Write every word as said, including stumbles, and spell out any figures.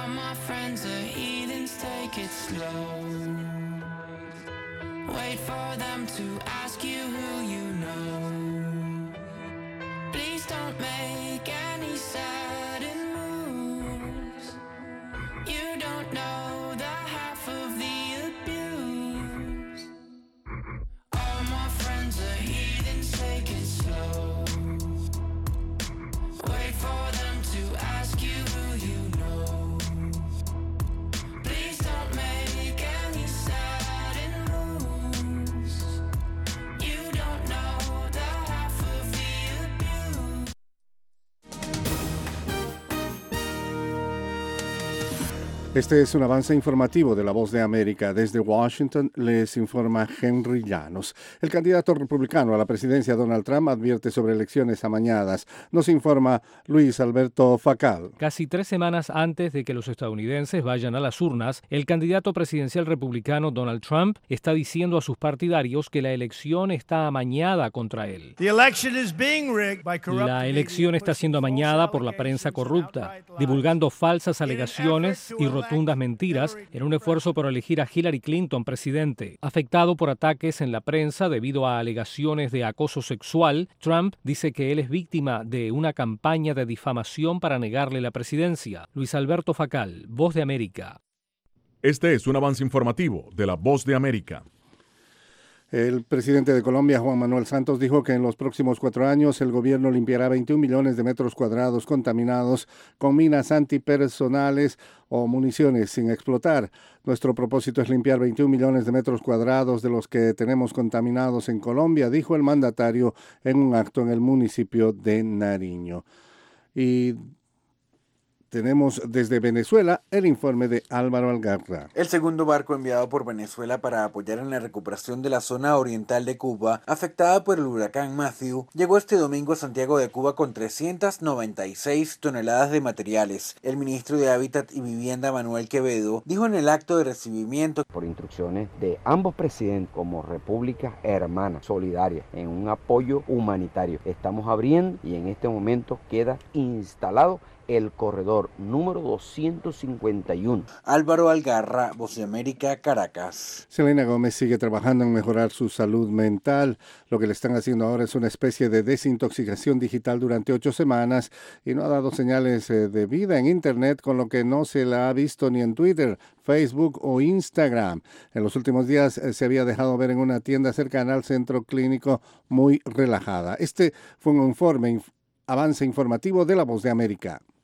All my friends are heathens, take it slow. Wait for them to ask you who you know. Please don't make any sudden moves. You don't know the half of the abuse. All my friends are heathens, take it slow. Wait for them to ask you who you know. Please don't make any sudden moves. You don't know the half of the abuse. Este es un avance informativo de La Voz de América. Desde Washington les informa Henry Llanos. El candidato republicano a la presidencia Donald Trump advierte sobre elecciones amañadas. Nos informa Luis Alberto Facal. Casi tres semanas antes de que los estadounidenses vayan a las urnas, el candidato presidencial republicano Donald Trump está diciendo a sus partidarios que la elección está amañada contra él. La elección está siendo amañada por la prensa corrupta, divulgando falsas alegaciones y rotundas mentiras en un esfuerzo por elegir a Hillary Clinton presidente. Afectado por ataques en la prensa debido a alegaciones de acoso sexual, Trump dice que él es víctima de una campaña de difamación para negarle la presidencia. Luis Alberto Facal, Voz de América. Este es un avance informativo de la Voz de América. El presidente de Colombia, Juan Manuel Santos, dijo que en los próximos cuatro años el gobierno limpiará veintiún millones de metros cuadrados contaminados con minas antipersonales o municiones sin explotar. Nuestro propósito es limpiar veintiún millones de metros cuadrados de los que tenemos contaminados en Colombia, dijo el mandatario en un acto en el municipio de Nariño. Y tenemos desde Venezuela el informe de Álvaro Algarra. El segundo barco enviado por Venezuela para apoyar en la recuperación de la zona oriental de Cuba, afectada por el huracán Matthew, llegó este domingo a Santiago de Cuba con trescientas noventa y seis toneladas de materiales. El ministro de Hábitat y Vivienda, Manuel Quevedo, dijo en el acto de recibimiento: por instrucciones de ambos presidentes, como república hermana, solidaria, en un apoyo humanitario, estamos abriendo y en este momento queda instalado el corredor número doscientos cincuenta y uno. Álvaro Algarra, Voz de América, Caracas. Selena Gómez sigue trabajando en mejorar su salud mental. Lo que le están haciendo ahora es una especie de desintoxicación digital durante ocho semanas y no ha dado señales de vida en Internet, con lo que no se la ha visto ni en Twitter, Facebook o Instagram. En los últimos días se había dejado ver en una tienda cercana al centro clínico muy relajada. Este fue un informe, avance informativo de La Voz de América.